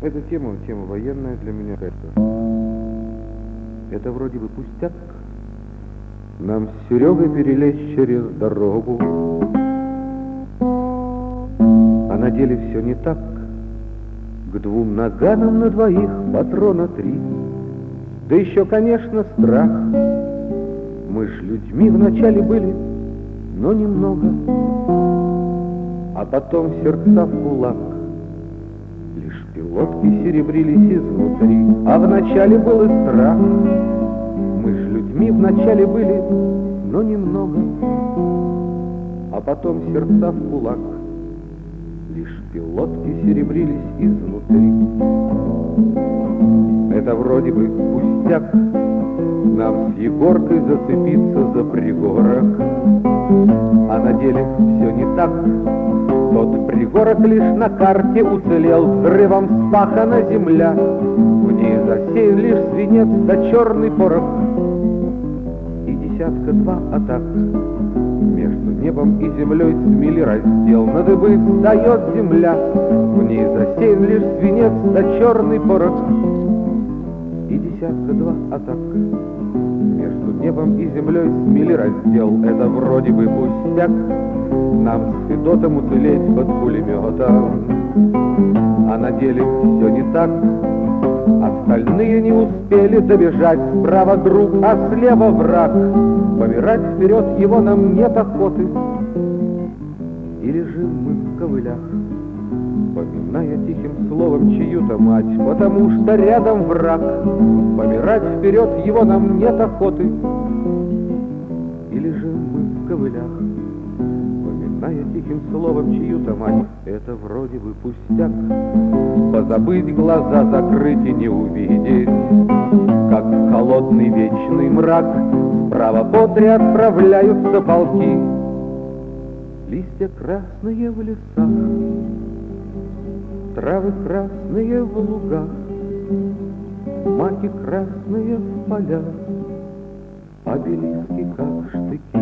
Эта тема военная для меня. Это вроде бы пустяк. Нам с Серегой перелезть через дорогу. А на деле все не так. К двум наганам на двоих патрона 3. Да еще, конечно, страх. Мы ж людьми вначале были, но немного. А потом сердца в кулак. Лишь пилотки серебрились изнутри. А вначале был и страх. Мы ж людьми вначале были, но немного. А потом сердца в кулак. Лишь пилотки серебрились изнутри. Это вроде бы пустяк. Нам с Егоркой зацепиться за пригорок. А на деле все не так. Тот пригорок лишь на карте уцелел. Взрывом спахана земля. В ней засеян лишь свинец да черный порох. И десятка-два атак. Между небом и землей смели раздел. На дыбы встает земля. В ней засеян лишь свинец да черный порох. И десятка-два атак. Между небом и землей смели раздел. Это вроде бы пустяк. Нам с Федотом уцелеть под пулеметом. А на деле все не так. Остальные не успели добежать. Справа друг, а слева враг. Помирать вперед его нам нет охоты. И лежим мы в ковылях, поминая тихим словом чью-то мать, потому что рядом враг. Помирать вперед его нам нет охоты. И лежим мы в ковылях, поминая тихим словом чью-то мать. Это вроде бы пустяк. Позабыть глаза, закрыть и не увидеть, как в холодный вечный мрак справа бодря отправляются полки. Листья красные в лесах, травы красные в лугах, маки красные в полях, обелиски как штыки.